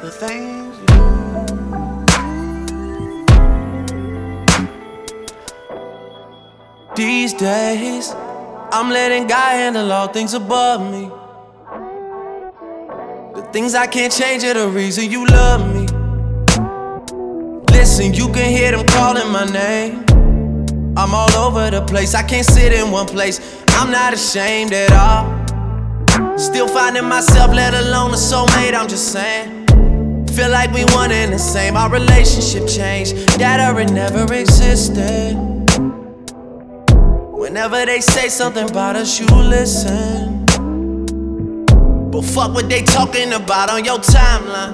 the things you do. These days, I'm letting God handle all things above me. The things I can't change are the reason you love me. Listen, you can hear them calling my name. I'm all over the place, I can't sit in one place. I'm not ashamed at all. Still finding myself, let alone a soulmate, I'm just saying. Feel like we one and the same, our relationship changed. That or it never existed. Whenever they say something about us, you listen. But fuck what they talking about on your timeline.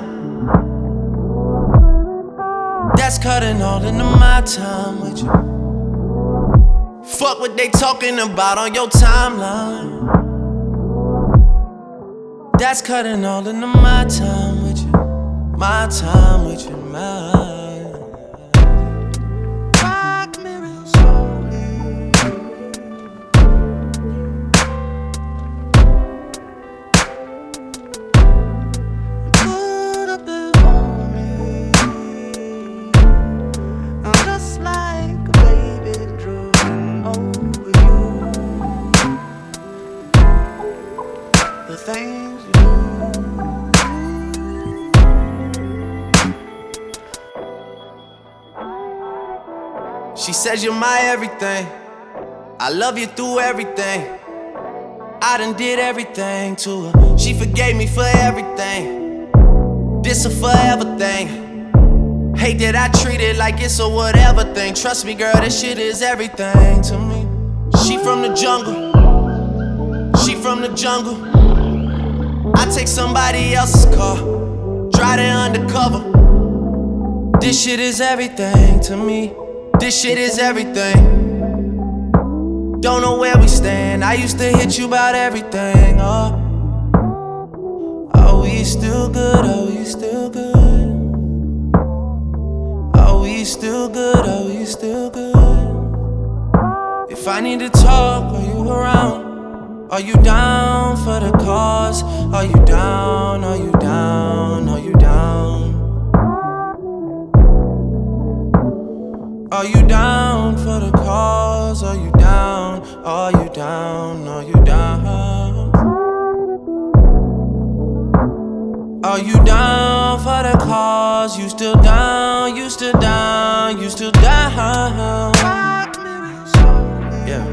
That's cutting all into my time with you. Fuck what they talking about on your timeline. That's cutting all into my time with you. My time with you, mine. Rock me real slowly. Put a bit on me. I'm just like a baby drooling over you. The things you do. She says you're my everything. I love you through everything. I done did everything to her. She forgave me for everything. This a forever thing. Hate that I treat it like it's a whatever thing. Trust me, girl, this shit is everything to me. She from the jungle. She from the jungle. I take somebody else's car, drive it undercover. This shit is everything to me. This shit is everything. Don't know where we stand. I used to hit you about everything. Oh, are we still good? Are we still good? Are we still good? Are we still good? If I need to talk, are you around? Are you down for the cause? Are you down? Are you down? Are you down? Are you down for the cause? Are you down? Are you down? Are you down? Are you down for the cause? You still down? You still down? You still down? Yeah.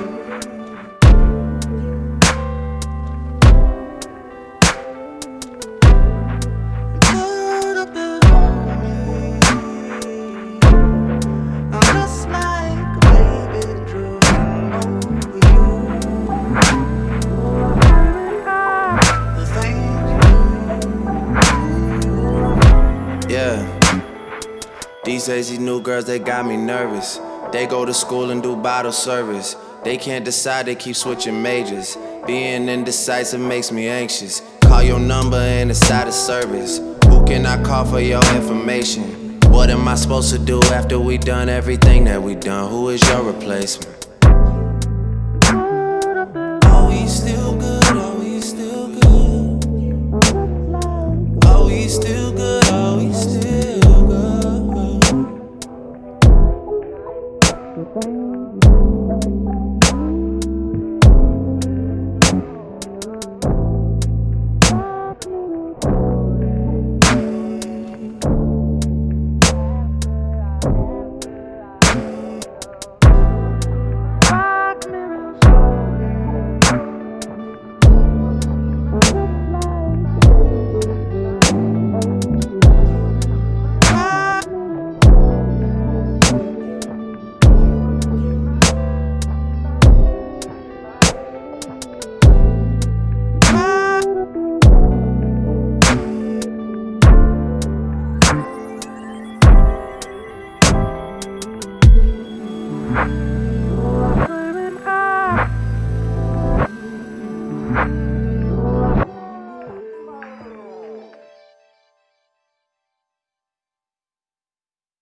These days, these new girls, they got me nervous. They go to school and do bottle service. They can't decide, they keep switching majors. Being indecisive makes me anxious. Call your number and it's out of service. Who can I call for your information? What am I supposed to do after we done everything that we done? Who is your replacement?